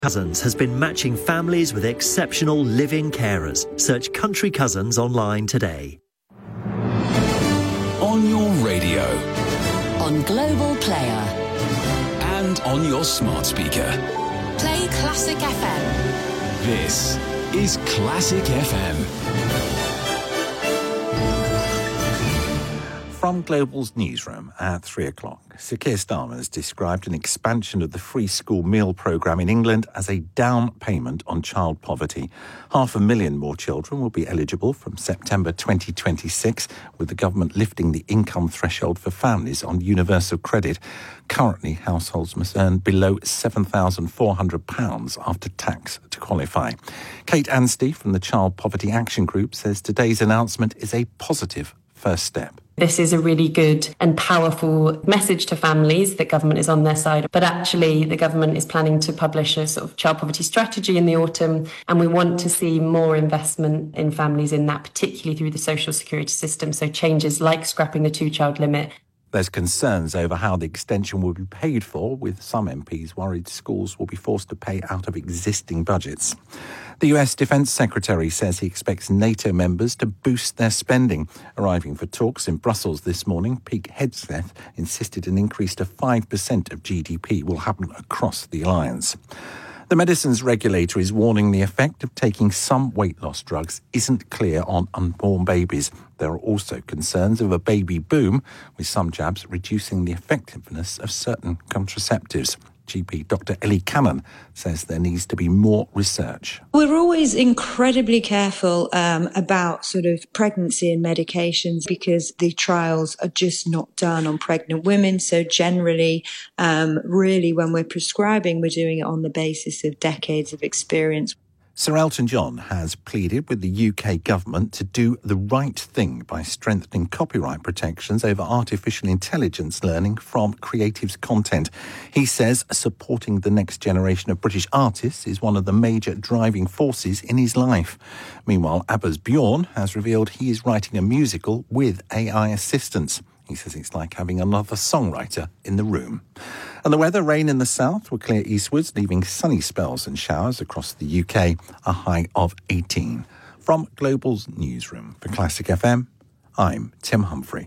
Cousins has been matching families with exceptional living carers. Search Country Cousins online today. On your radio. On Global Player. And on your smart speaker. Play Classic FM. This is Classic FM. From Global's newsroom at 3 o'clock, Sir Keir Starmer has described an expansion of the free school meal programme in England as a down payment on child poverty. 500,000 more children will be eligible from September 2026, with the government lifting the income threshold for families on universal credit. Currently, households must earn below £7,400 after tax to qualify. Kate Anstey from the Child Poverty Action Group says today's announcement is a positive first step. This is a really good and powerful message to families that government is on their side. But actually, the government is planning to publish a sort of child poverty strategy in the autumn, and we want to see more investment in families in that, particularly through the social security system. So changes like scrapping the two-child limit. There's concerns over how the extension will be paid for, with some MPs worried schools will be forced to pay out of existing budgets. The US Defence Secretary says he expects NATO members to boost their spending. Arriving for talks in Brussels this morning, Pete Hegseth insisted an increase to 5% of GDP will happen across the alliance. The medicines regulator is warning the effect of taking some weight loss drugs isn't clear on unborn babies. There are also concerns of a baby boom, with some jabs reducing the effectiveness of certain contraceptives. GP Dr. Ellie Cannon says there needs to be more research. We're always incredibly careful about sort of pregnancy and medications because the trials are just not done on pregnant women. So generally, really, when we're prescribing, we're doing it on the basis of decades of experience. Sir Elton John has pleaded with the UK government to do the right thing by strengthening copyright protections over artificial intelligence learning from creatives' content. He says supporting the next generation of British artists is one of the major driving forces in his life. Meanwhile, ABBA's Bjorn has revealed he is writing a musical with AI assistance. He says it's like having another songwriter in the room. And the weather, rain in the south will clear eastwards, leaving sunny spells and showers across the UK, a high of 18. From Global's newsroom for Classic FM, I'm Tim Humphrey.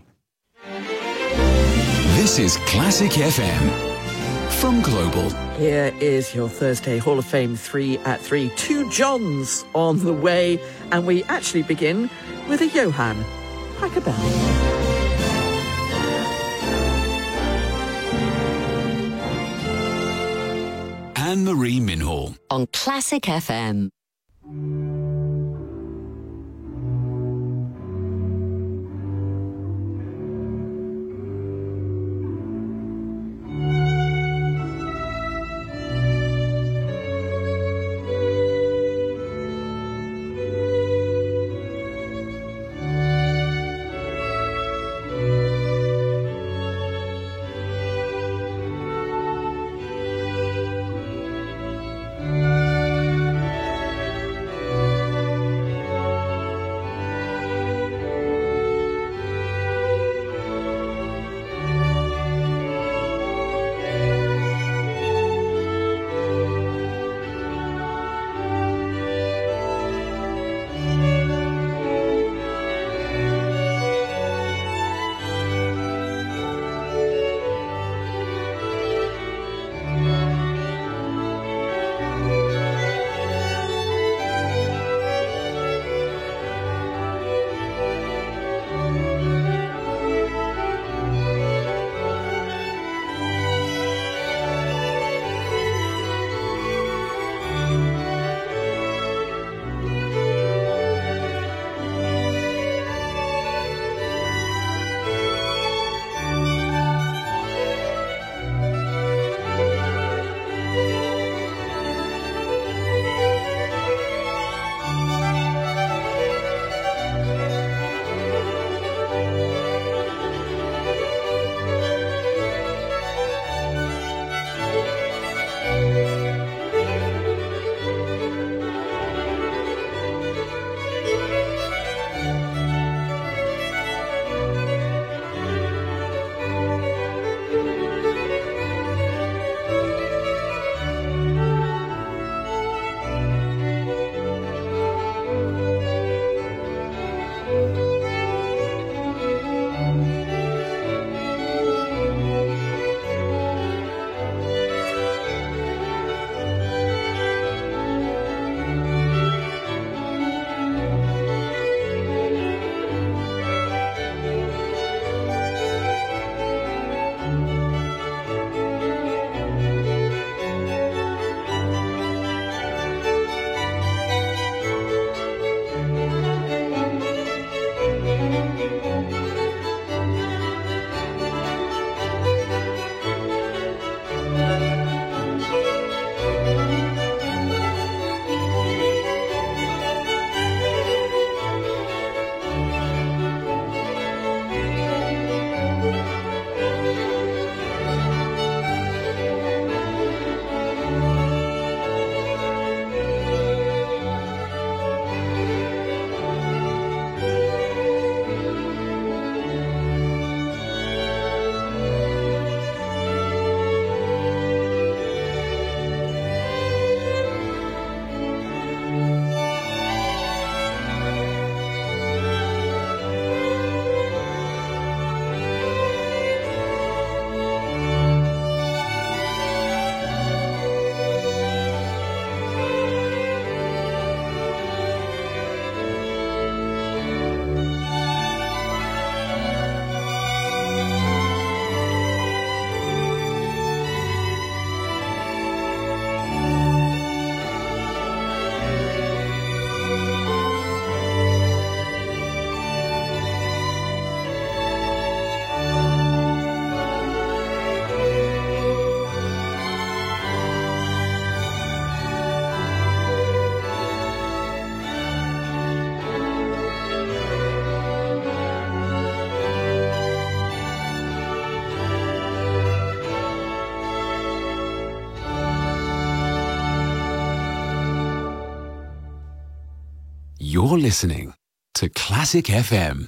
This is Classic FM from Global. Here is your Thursday Hall of Fame 3 at 3. Two Johns on the way, and we actually begin with a Johann. Like a bell. Anne-Marie Minhall. On Classic FM. You're listening to Classic FM.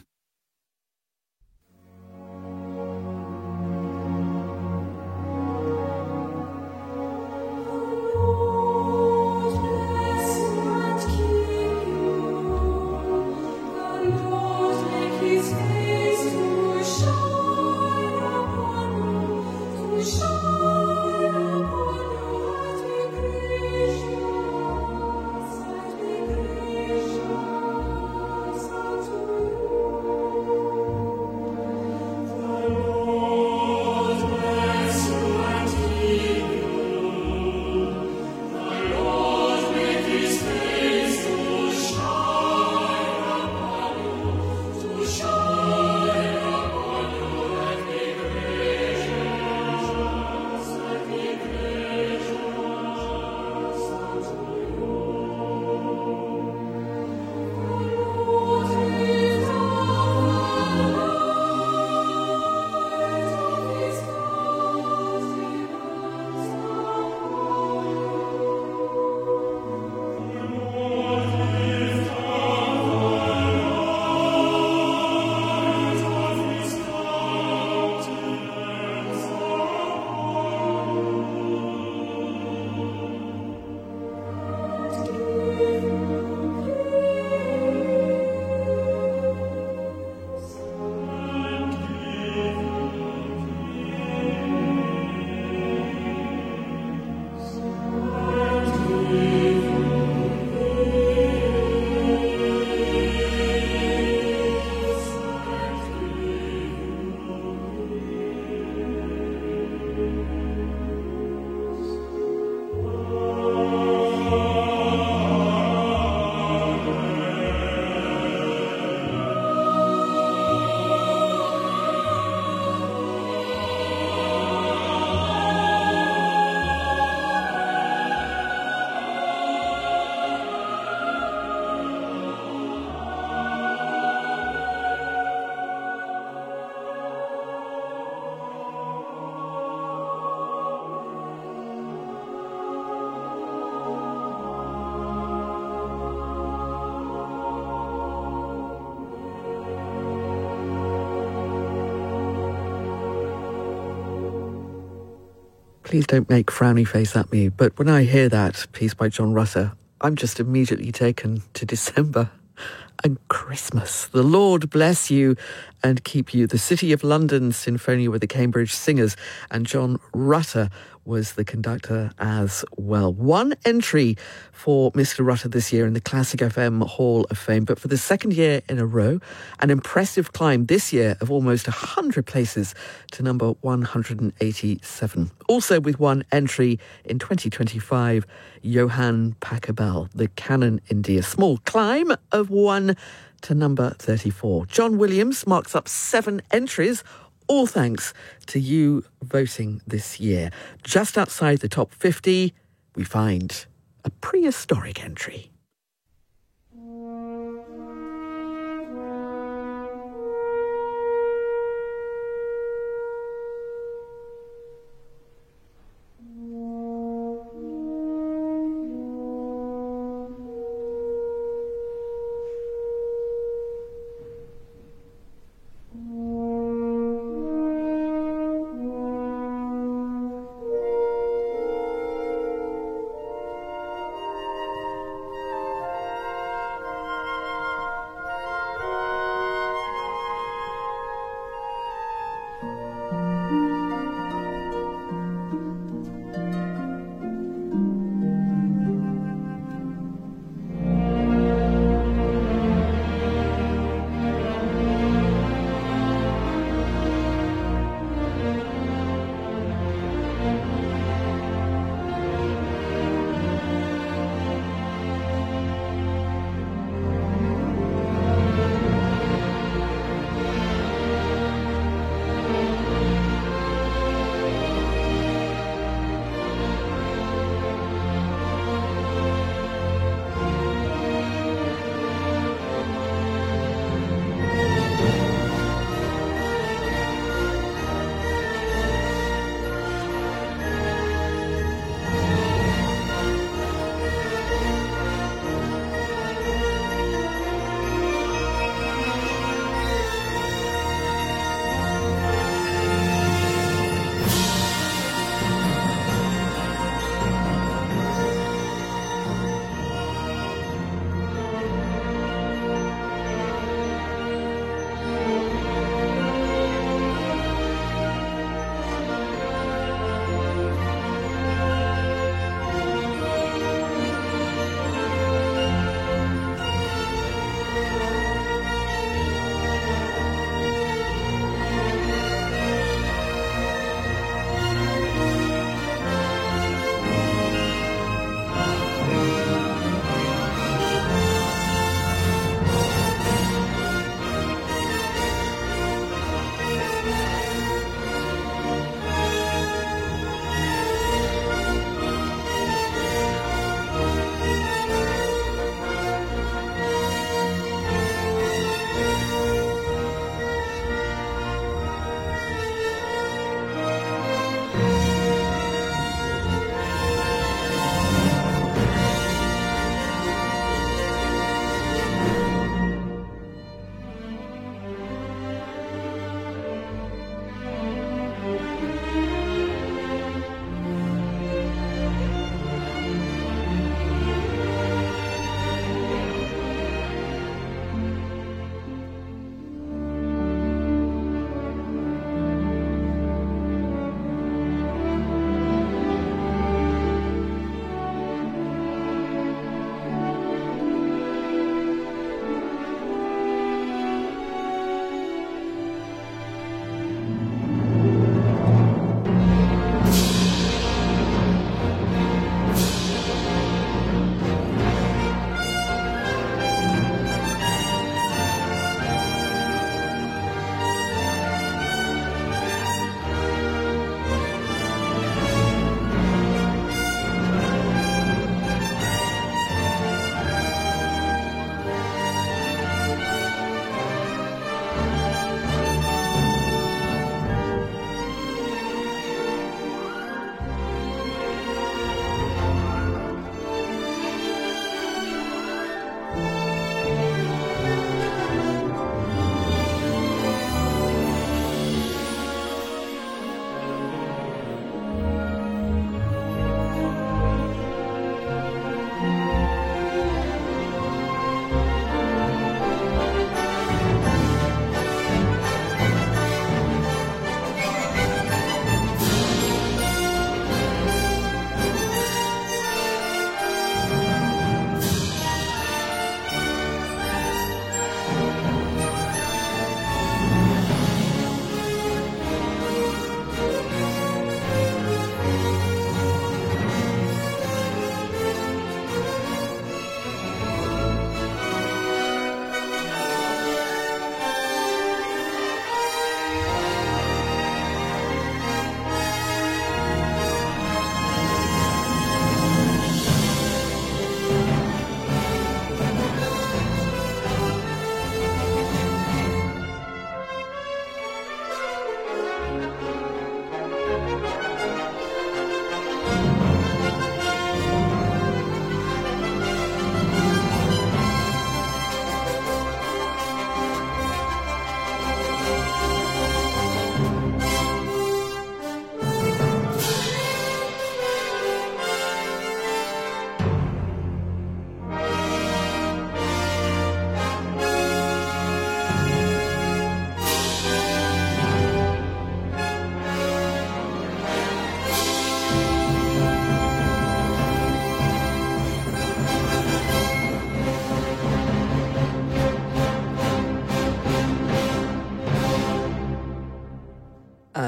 Please don't make frowny face at me, but when I hear that piece by John Rutter, I'm just immediately taken to December and Christmas. The Lord bless you and keep you. The City of London Sinfonia with the Cambridge Singers, and John Rutter was the conductor as well. One entry for Mr. Rutter this year in the Classic FM Hall of Fame, but for the second year in a row, an impressive climb this year of almost 100 places to number 187. Also with one entry in 2025, Johann Pachelbel, the Canon in D, a small climb of 1 to number 34. John Williams marks up 7 entries, all thanks to you voting this year. Just outside the top 50, we find a prehistoric entry.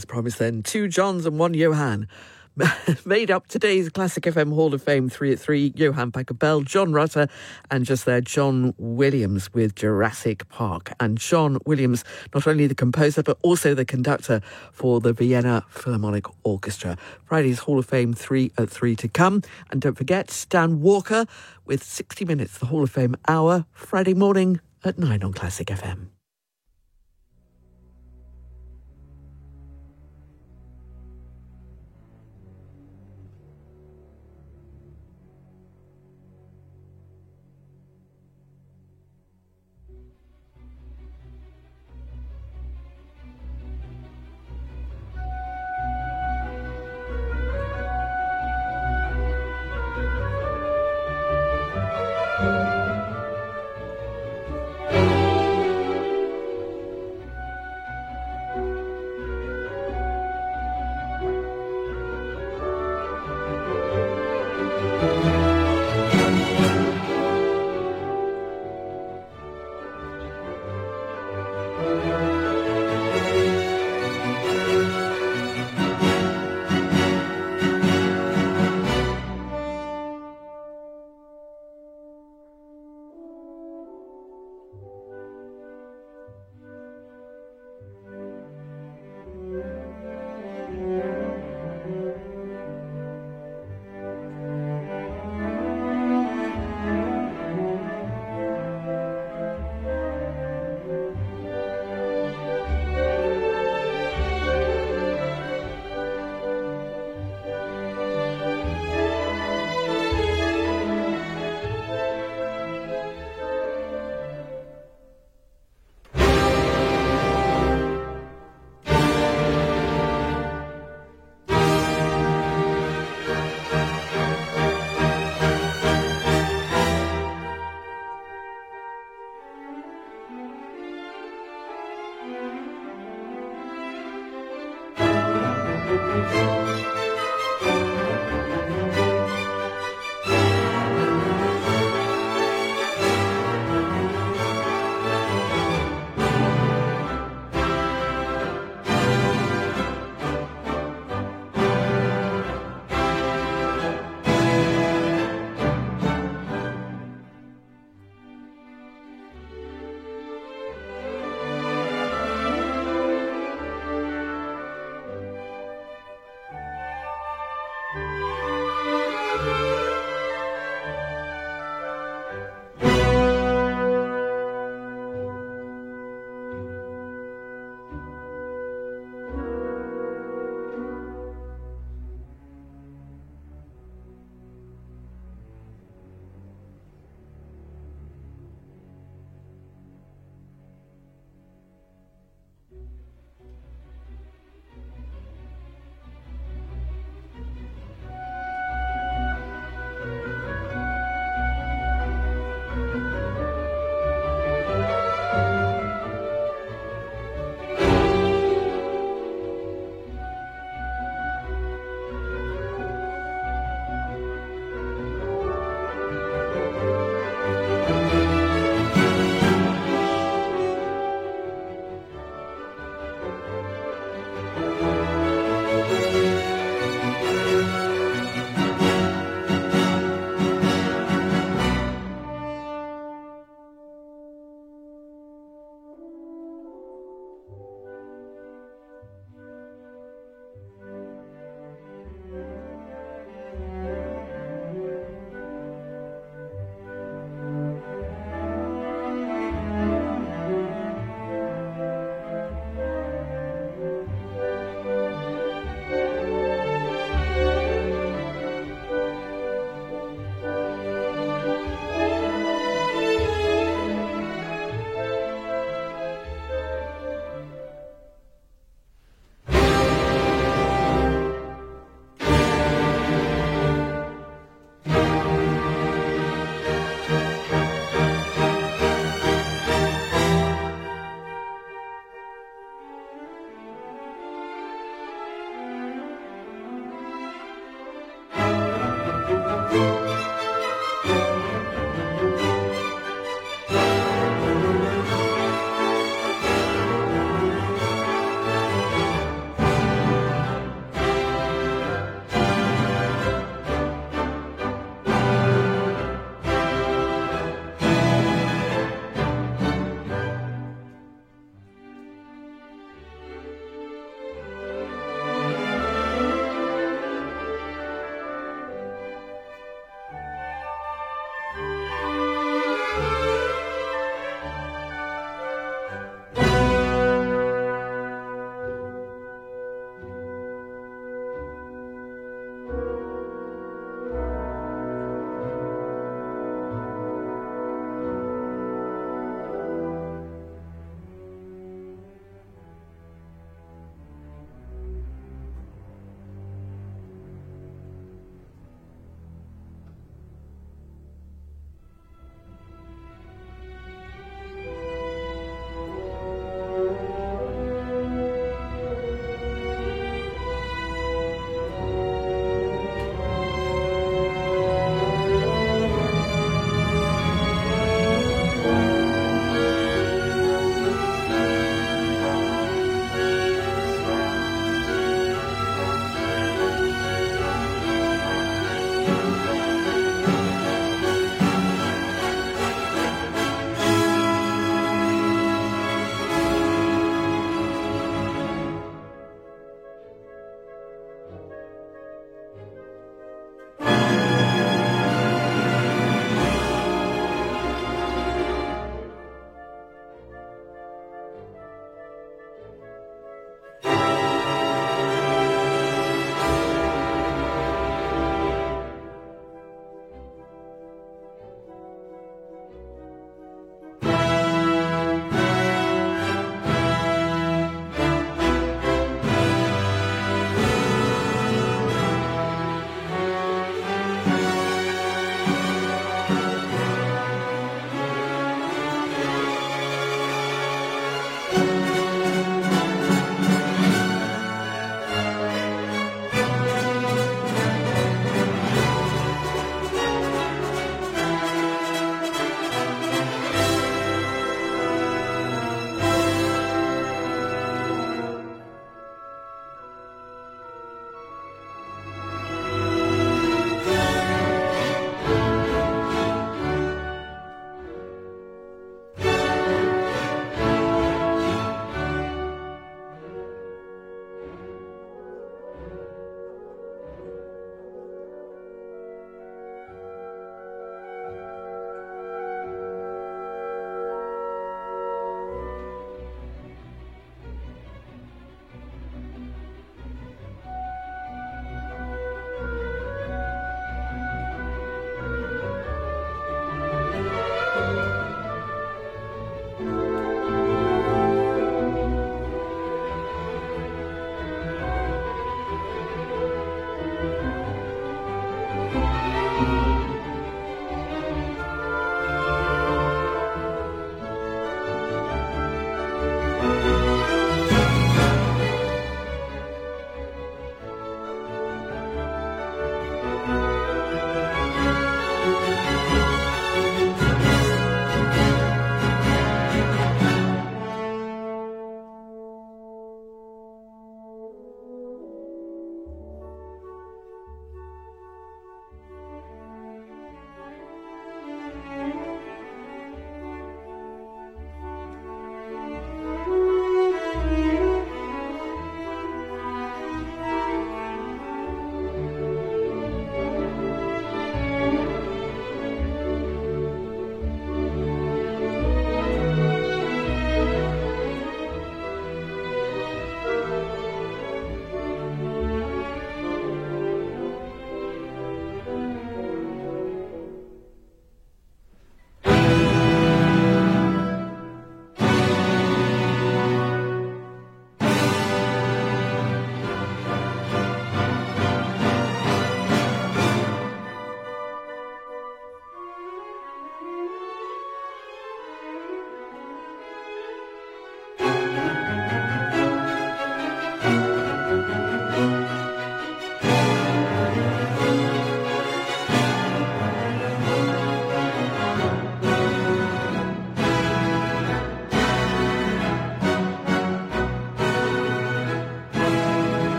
as promised then, 2 Johns and 1 Johan made up today's Classic FM Hall of Fame 3 at 3. Johan Pachelbel, John Rutter, and just there, John Williams with Jurassic Park. And John Williams, not only the composer, but also the conductor for the Vienna Philharmonic Orchestra. Friday's Hall of Fame 3 at 3 to come. And don't forget, Dan Walker with 60 Minutes, the Hall of Fame Hour, Friday morning at 9 on Classic FM.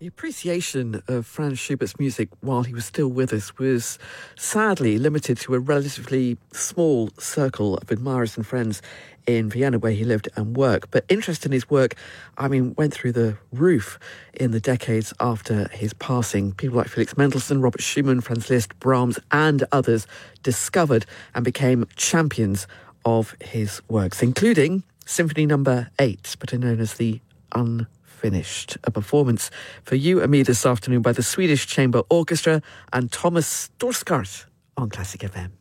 appreciation of Franz Schubert's music while he was still with us was sadly limited to a relatively small circle of admirers and friends in Vienna where he lived and worked. But interest in his work, went through the roof in the decades after his passing. People like Felix Mendelssohn, Robert Schumann, Franz Liszt, Brahms and others discovered and became champions of his works, including Symphony No. 8, better known as the Unfinished, a performance for you and me this afternoon by the Swedish Chamber Orchestra and Thomas Storskart on Classic FM.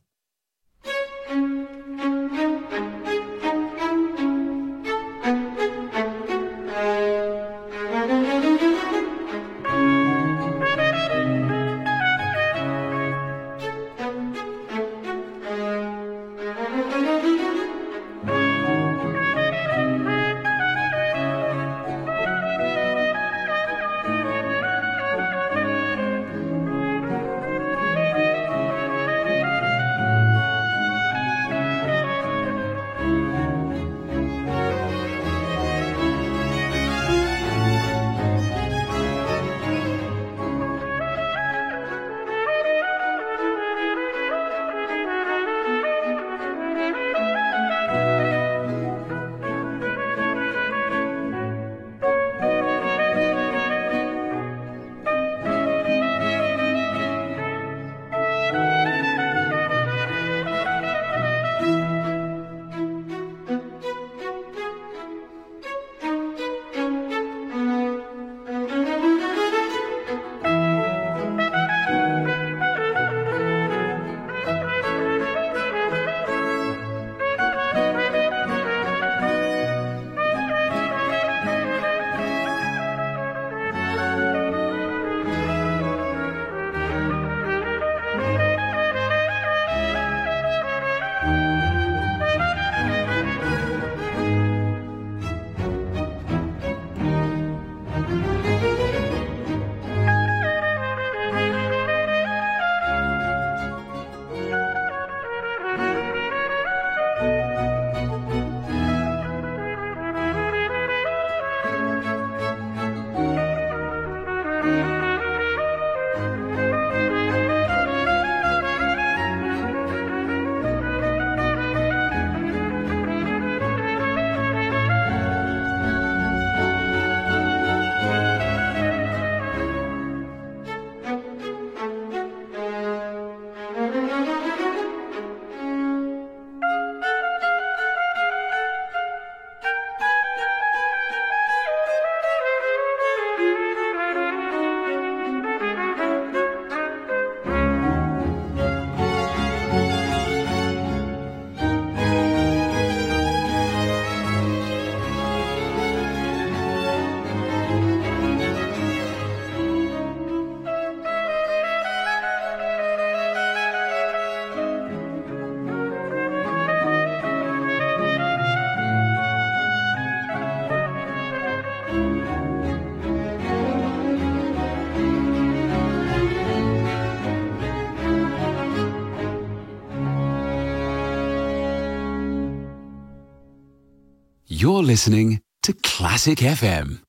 You're listening to Classic FM.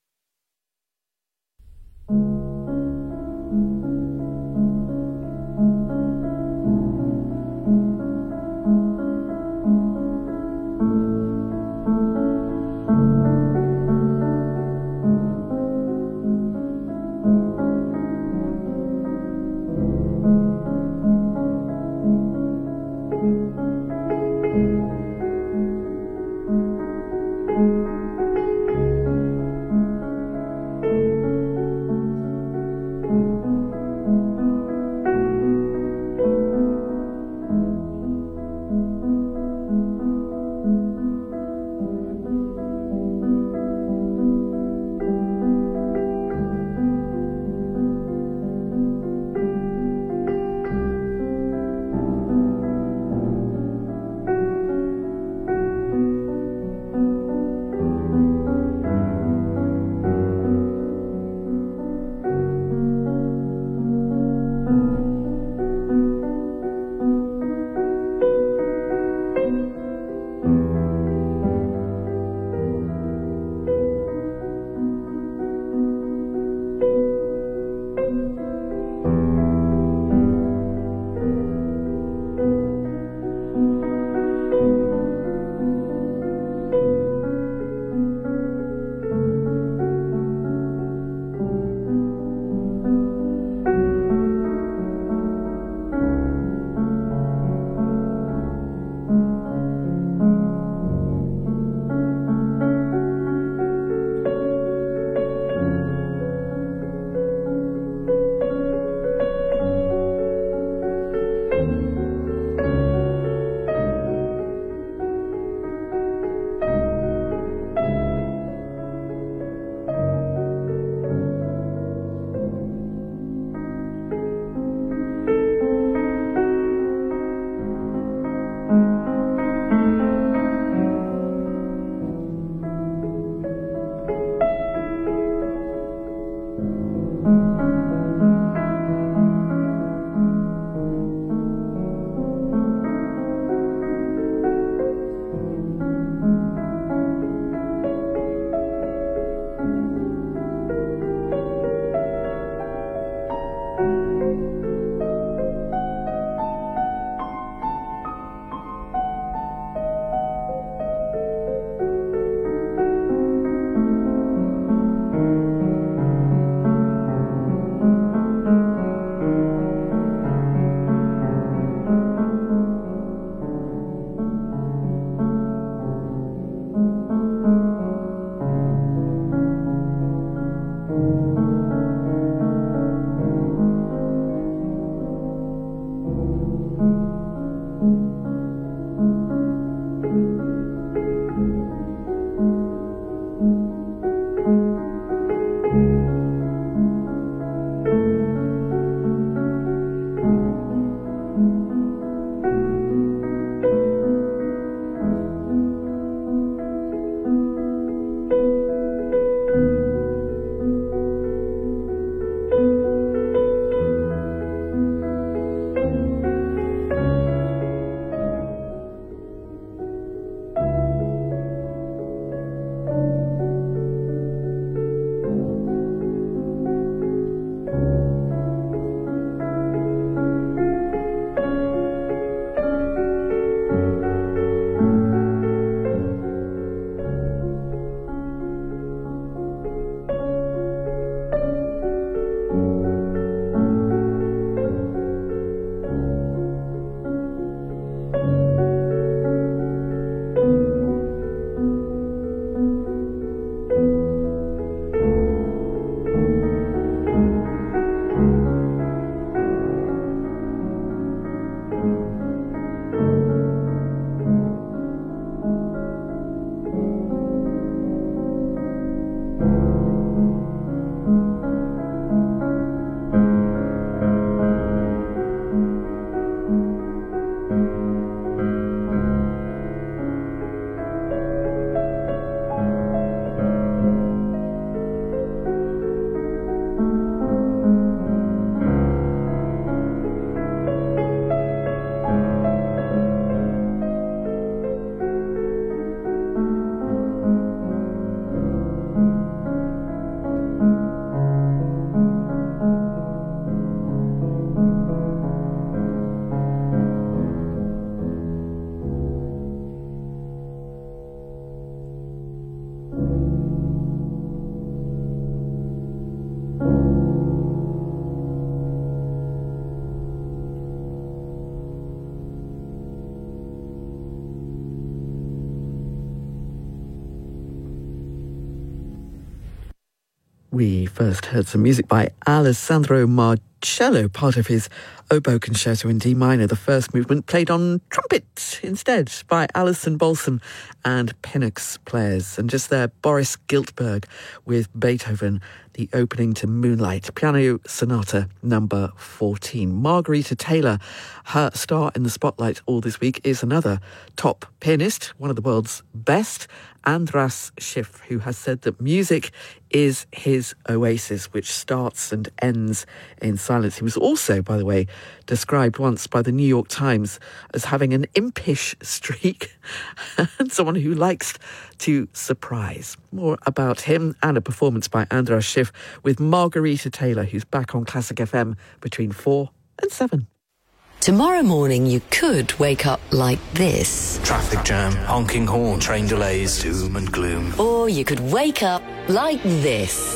We first heard some music by Alessandro Marcello, part of his Oboe Concerto in D minor, the first movement played on trumpet instead by Alison Balsam and Pennock's players. And just there, Boris Giltberg with Beethoven, the opening to Moonlight, Piano Sonata number 14. Margarita Taylor, her star in the spotlight all this week, is another top pianist, one of the world's best, Andras Schiff, who has said that music is his oasis, which starts and ends in silence. He was also, by the way, described once by the New York Times as having an impish streak and someone who likes to surprise. More about him and a performance by Andras Schiff with Margarita Taylor, who's back on Classic FM between 4 and 7. Tomorrow morning you could wake up like this. Traffic jam, honking horn, train delays, doom and gloom. Or you could wake up like this.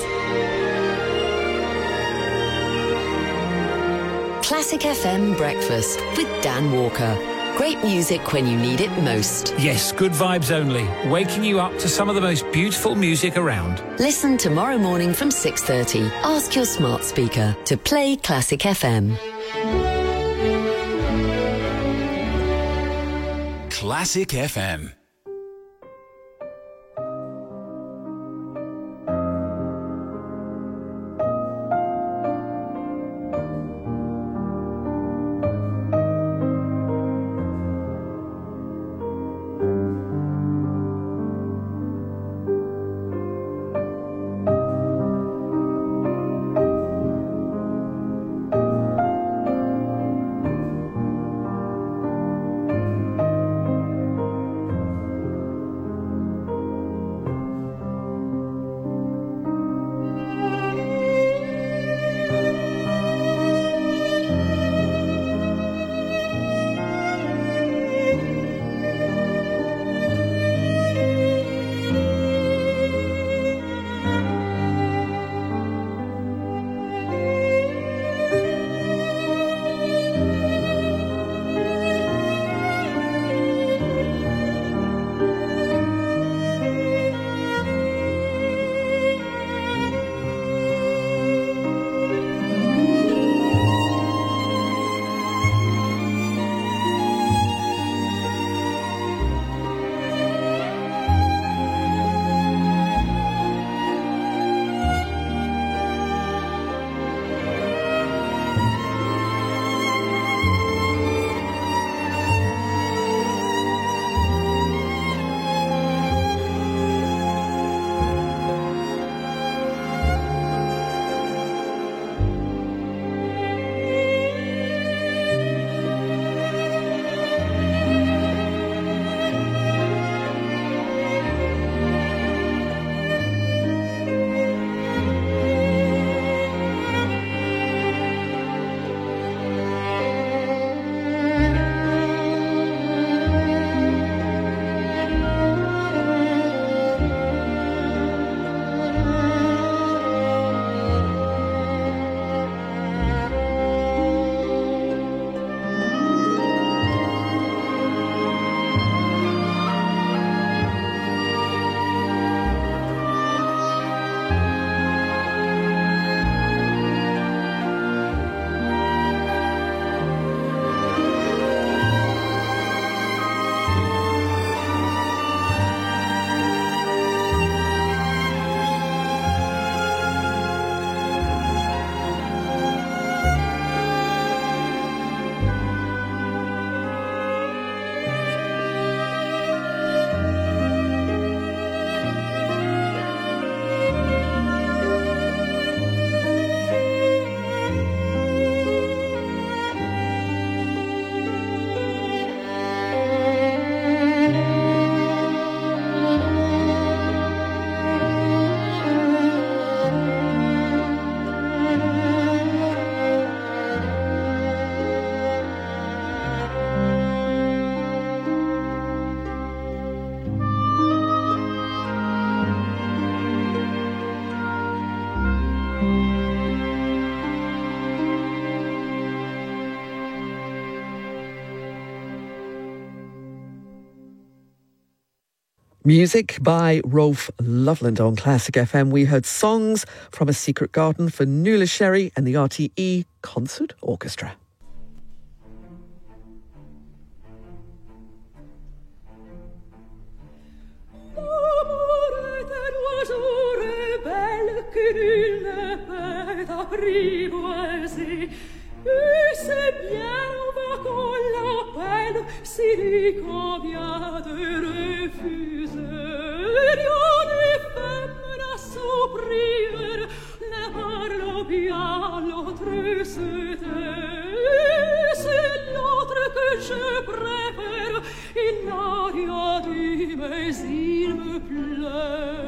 Classic FM Breakfast with Dan Walker. Great music when you need it most. Yes, good vibes only. Waking you up to some of the most beautiful music around. Listen tomorrow morning from 6:30. Ask your smart speaker to play Classic FM. Classic FM. Music by Rolf Loveland on Classic FM. We heard songs from A Secret Garden for Nuala Sherry and the RTE Concert Orchestra. Et c'est bien, on va qu'on l'appelle, si lui convient de refuser. Rien n'est femme à s'ouvrir, ne parle bien, l'autre se tait. C'est l'autre que je préfère, il n'a rien dit, mais il me plaît.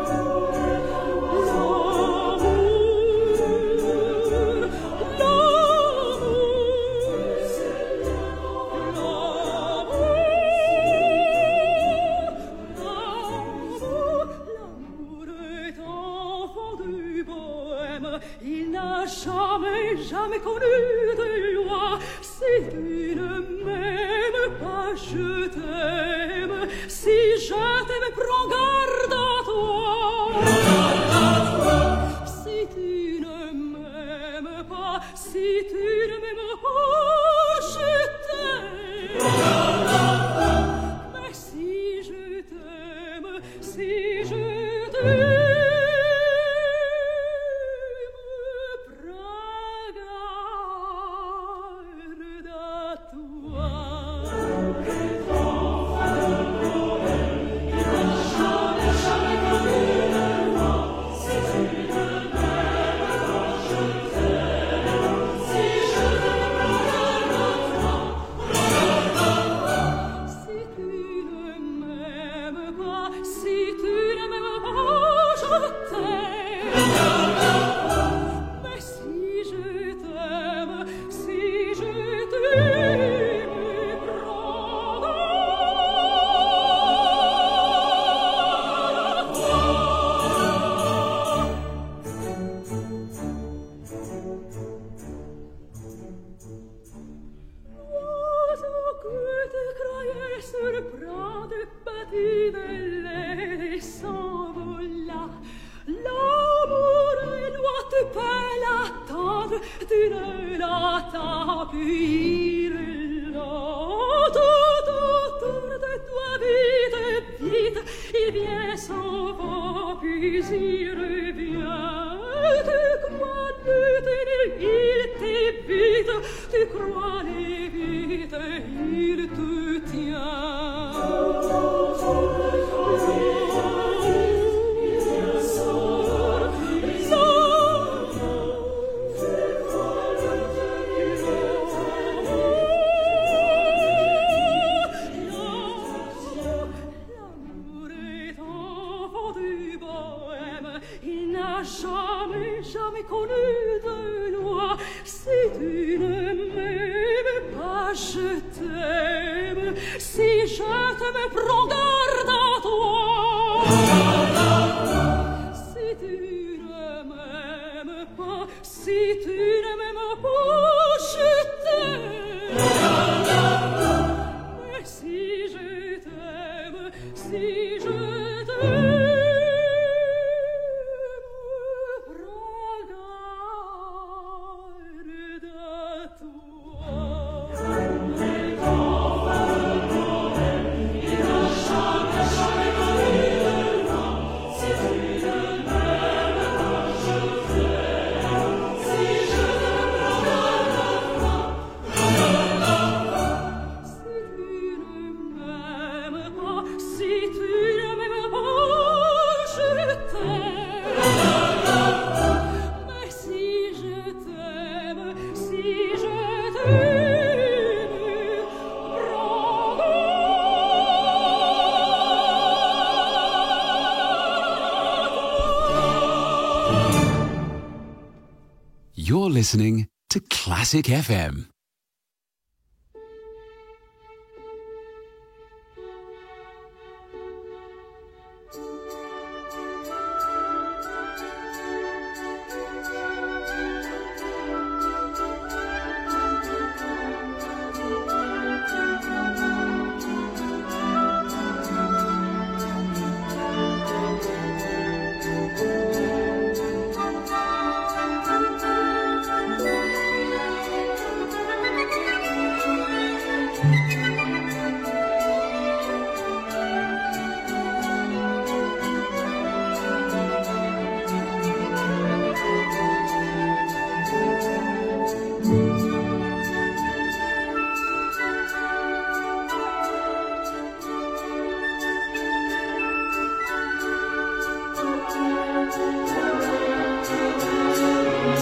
Jamais connu de loi. Si tu ne m'aimes pas, je t'aime. Si je t'aime, prends garde à toi. Si tu ne m'aimes pas, si tu ne m'aimes pas, je t'aime. Mais si je t'aime, si je t'aime, You're listening to Classic FM.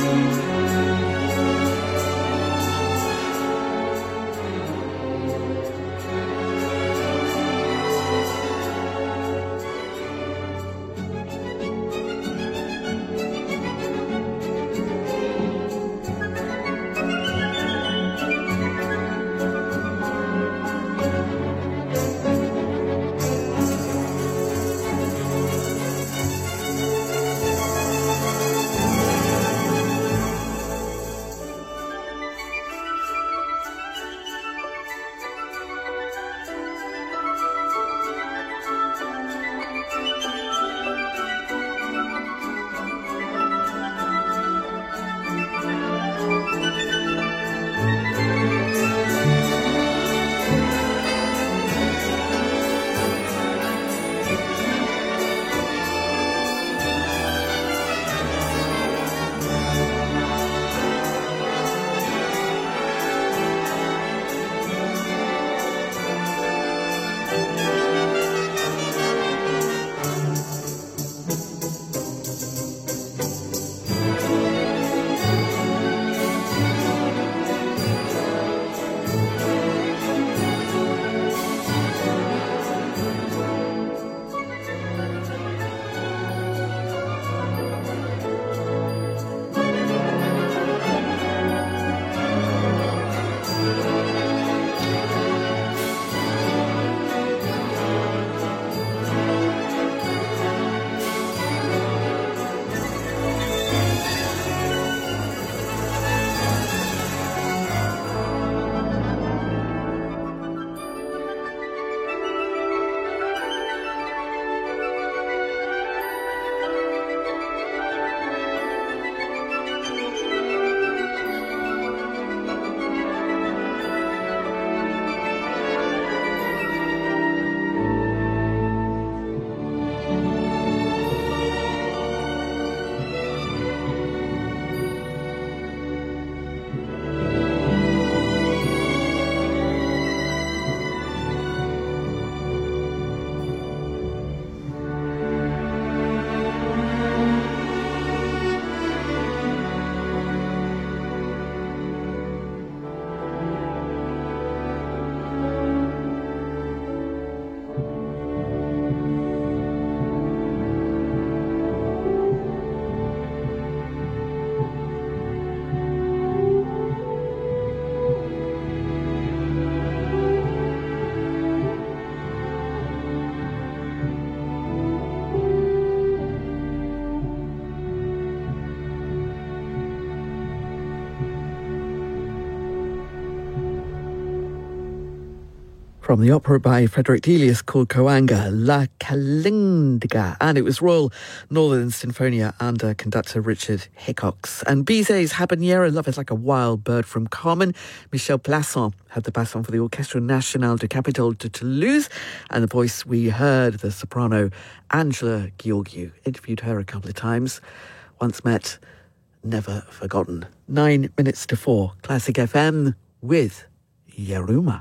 From the opera by Frederick Delius called Coanga, La Calindiga, and it was Royal Northern Sinfonia under conductor Richard Hickox. And Bizet's Habanera, Love is Like a Wild Bird from Carmen. Michel Plasson had the basson for the Orchestre Nationale de Capitole de Toulouse, and the voice we heard, the soprano Angela Gheorghiu. Interviewed her a couple of times. Once met, never forgotten. 9 minutes to 4, Classic FM with Yeruma.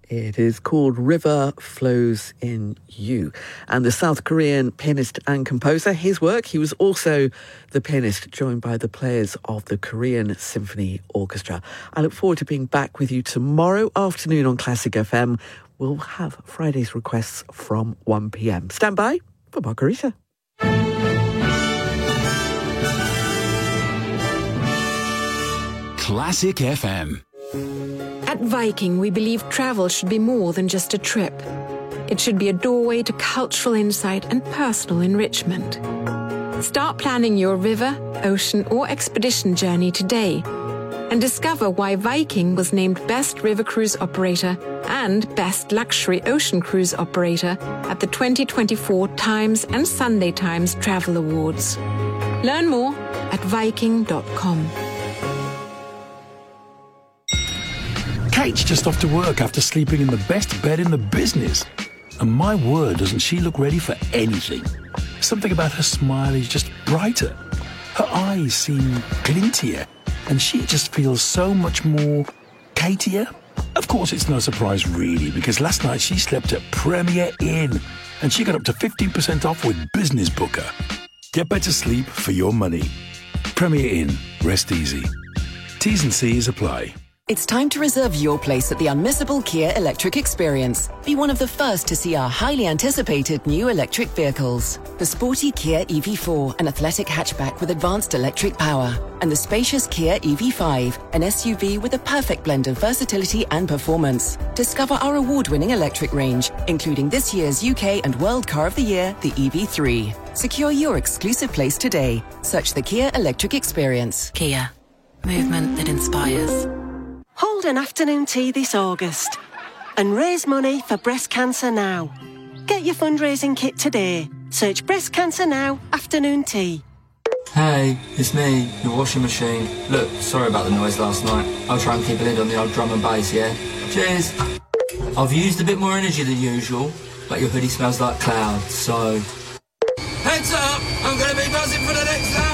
It is called River Flows in You. And the South Korean pianist and composer, his work, he was also the pianist joined by the players of the Korean Symphony Orchestra. I look forward to being back with you tomorrow afternoon on Classic FM. We'll have Friday's requests from 1 p.m. Stand by for Margarita. Classic FM. At Viking, we believe travel should be more than just a trip. It should be a doorway to cultural insight and personal enrichment. Start planning your river, ocean, or expedition journey today and discover why Viking was named Best River Cruise Operator and Best Luxury Ocean Cruise Operator at the 2024 Times and Sunday Times Travel Awards. Learn more at Viking.com. Kate's just off to work after sleeping in the best bed in the business. And my word, doesn't she look ready for anything? Something about her smile is just brighter. Her eyes seem glintier. And she just feels so much more Katier. Of course, it's no surprise really, because last night she slept at Premier Inn. And she got up to 15% off with Business Booker. Get better sleep for your money. Premier Inn. Rest easy. T's and C's apply. It's time to reserve your place at the unmissable Kia Electric Experience. Be one of the first to see our highly anticipated new electric vehicles. The sporty Kia EV4, an athletic hatchback with advanced electric power. And the spacious Kia EV5, an SUV with a perfect blend of versatility and performance. Discover our award-winning electric range, including this year's UK and World Car of the Year, the EV3. Secure your exclusive place today. Search the Kia Electric Experience. Kia. Movement that inspires. Hold an afternoon tea this August and raise money for Breast Cancer Now. Get your fundraising kit today. Search Breast Cancer Now afternoon tea. Hey, it's me, your washing machine. Look, sorry about the noise last night. I'll try and keep a lid on the old drum and bass, yeah? Cheers. I've used a bit more energy than usual, but your hoodie smells like clouds, so... Heads up! I'm going to be buzzing for the next hour!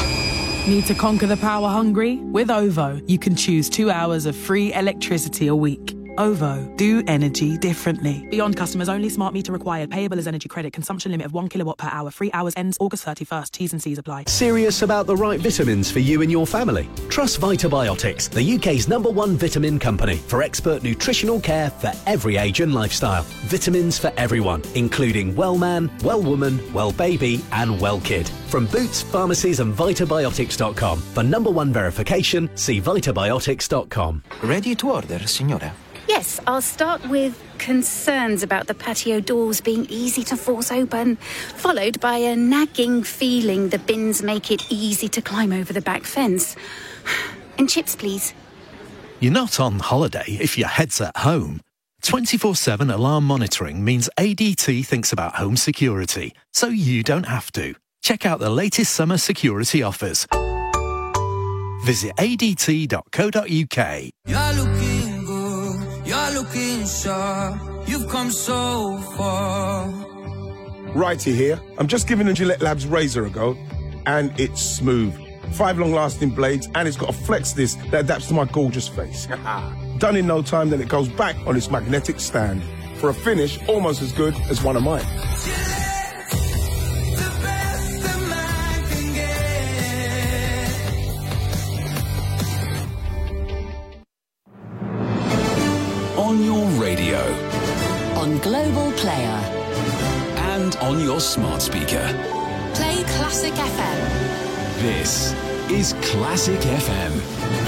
Need to conquer the power hungry? With OVO, you can choose 2 hours of free electricity a week. OVO, do energy differently. Beyond customers only, smart meter required, payable as energy credit, consumption limit of 1 kilowatt per hour, 3 hours ends August 31st, T's and C's apply. Serious about the right vitamins for you and your family? Trust Vitabiotics, the UK's #1 vitamin company for expert nutritional care for every age and lifestyle. Vitamins for everyone, including well man, well woman, well baby and well kid. From Boots, pharmacies and Vitabiotics.com. For #1 verification, see Vitabiotics.com. Ready to order, signora? Yes, I'll start with concerns about the patio doors being easy to force open, followed by a nagging feeling the bins make it easy to climb over the back fence. And chips, please. You're not on holiday if your head's at home. 24/7 alarm monitoring means ADT thinks about home security, so you don't have to. Check out the latest summer security offers. Visit adt.co.uk. You're looking good, you're looking sharp, you've come so far. Righty here. I'm just giving the Gillette Labs razor a go, and it's smooth. 5 long-lasting blades, and it's got a flex disc that adapts to my gorgeous face. Done in no time, then it goes back on its magnetic stand for a finish almost as good as one of mine. On your radio. On Global Player. And on your smart speaker. Play Classic FM. This is Classic FM.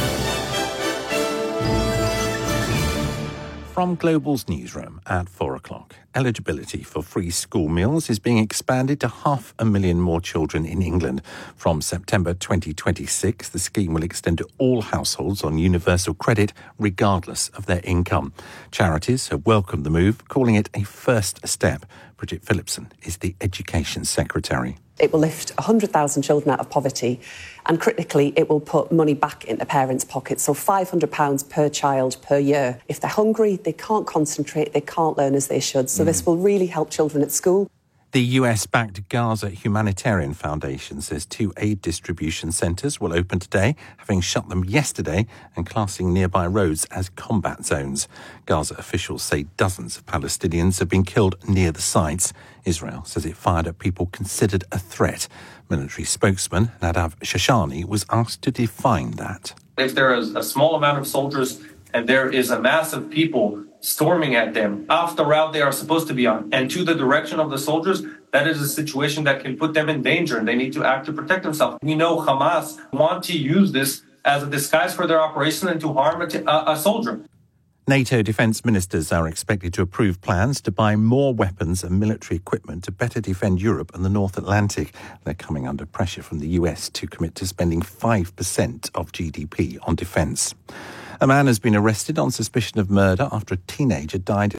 From Global's newsroom at 4 o'clock, eligibility for free school meals is being expanded to 500,000 more children in England. From September 2026, the scheme will extend to all households on universal credit, regardless of their income. Charities have welcomed the move, calling it a first step. Bridget Phillipson is the Education Secretary. It will lift 100,000 children out of poverty, and critically, it will put money back into parents' pockets, so £500 per child per year. If they're hungry, they can't concentrate, they can't learn as they should, so this will really help children at school. The US-backed Gaza Humanitarian Foundation says 2 aid distribution centres will open today, having shut them yesterday and classing nearby roads as combat zones. Gaza officials say dozens of Palestinians have been killed near the sites. Israel says it fired at people considered a threat. Military spokesman Nadav Shoshani was asked to define that. If there is a small amount of soldiers and there is a mass of people storming at them off the route they are supposed to be on and to the direction of the soldiers, that is a situation that can put them in danger and they need to act to protect themselves. We know Hamas want to use this as a disguise for their operation and to harm a soldier. NATO defence ministers are expected to approve plans to buy more weapons and military equipment to better defend Europe and the North Atlantic. They're coming under pressure from the US to commit to spending 5% of GDP on defence. A man has been arrested on suspicion of murder after a teenager died